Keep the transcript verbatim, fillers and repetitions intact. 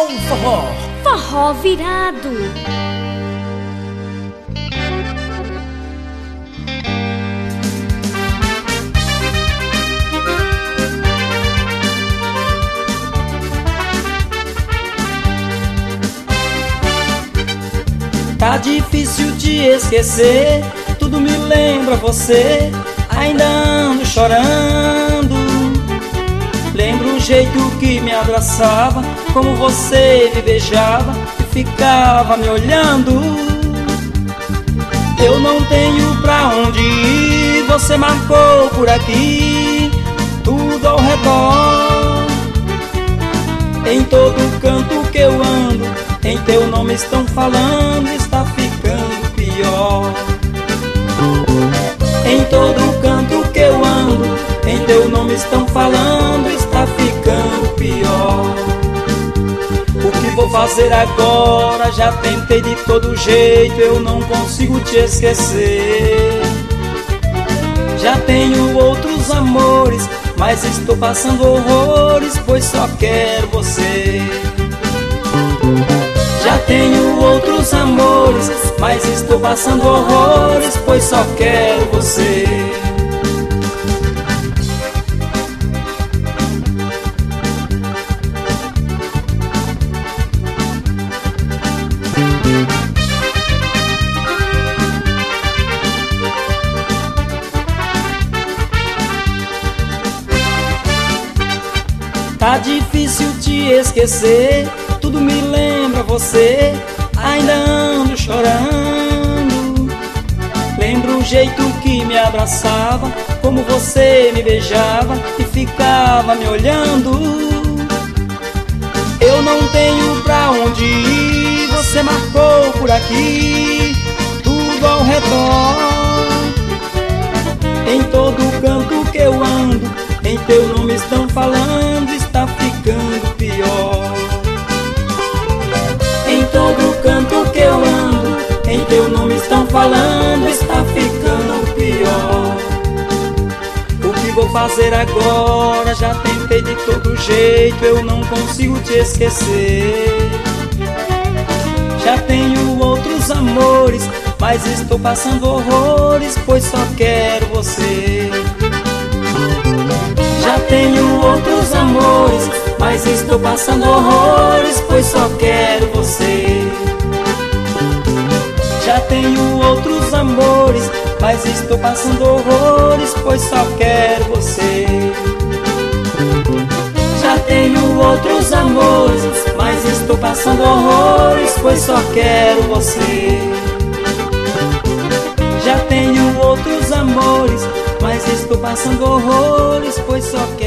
Bom forró, Forró virado. Tá difícil te esquecer, tudo me lembra você. Ainda ando chorando. Lembro o jeito que me abraçava, como você me beijava e ficava me olhando. Eu não tenho pra onde ir, você marcou por aqui, tudo ao redor. Em todo canto que eu ando, em teu nome estão falando, está ficando pior. Em todo canto que eu ando, em teu nome estão falando, está ficando pior. O que vou fazer agora? Já tentei de todo jeito, eu não consigo te esquecer. Já tenho outros amores, mas estou passando horrores, pois só quero você. Já tenho outros amores, mas estou passando horrores, pois só quero você. Tá difícil te esquecer, tudo me lembra você. Ainda ando chorando. Lembro o jeito que me abraçava, como você me beijava e ficava me olhando. Eu não tenho pra onde ir, você marcou por aqui, tudo ao redor. Em todo canto que eu ando, em teu nome estão falando, está ficando pior. Em todo canto que eu ando, em teu nome estão falando, está ficando pior. O que vou fazer agora? Já tentei de todo jeito, eu não consigo te esquecer. Já tenho outros amores, mas estou passando horrores, pois só quero você. Já tenho outros amores, mas estou passando horrores, pois só quero você. Já tenho outros amores, mas estou passando horrores, pois só quero você. Já tenho outros amores, mas estou passando horrores, pois só quero você. Já tenho outros amores, mas estou passando horrores, pois só quero